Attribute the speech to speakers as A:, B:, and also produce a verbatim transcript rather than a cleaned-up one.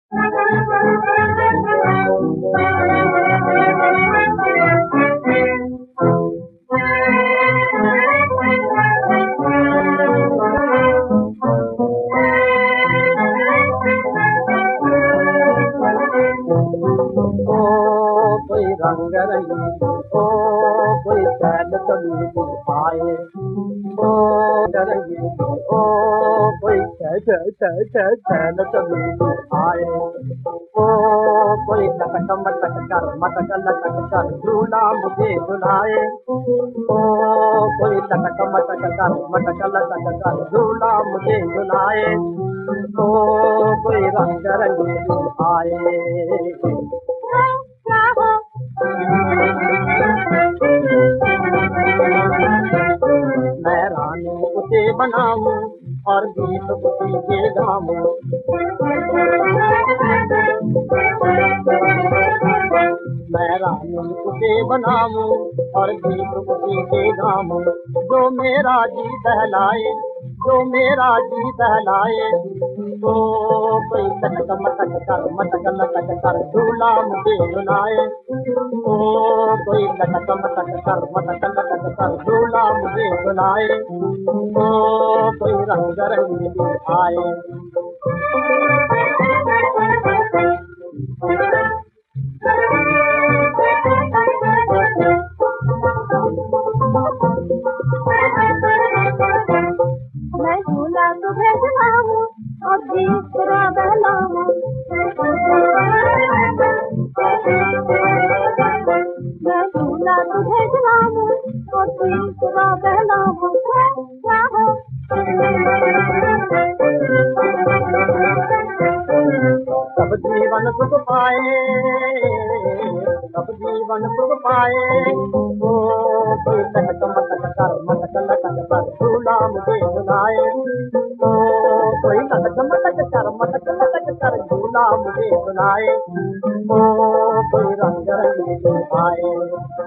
A: कोई रंग रंगी ओ कोई चैन कभी आए ओ रंगी ओ कोई चैन कभी आए ओ कोई लटक मटक कर मटक लटक कर झूला मुझे झुलाए ओ कोई लटक मटक कर मटक लटक कर झूला मुझे झुलाए ओ कोई रंग रंगी आए। मैं रानी उसे बनाऊं और गीत उसी के गाऊं मैं रानी उसे बनाऊं और गीत उसी के गाऊं जो मेरा जी बहलाए जो मेरा जी बहलाए तो कोई लटक मटक कर मटक लटक कर झूला मुझे झुलाए ओ कोई लटक मटक कर मटक लटक कर झूला मुझे झुलाए ओ कोई रंग रंगी आए।
B: मैं झूला तुझे झुलाऊं और गीत तेरा बहलाऊं मैं झूला तुझे झुलाऊं और गीत तेरा बहलाऊं क्या हो
A: सब जीवन सुख पाए सब जीवन सुख पाए ओ कोई लटक मटक कर मटक लटक कर झूला मुझे झुलाए ओ कोई लटक मटक कर मटक लटक कर झूला मुझे झुलाए ओ कोई रंग रंगी आए।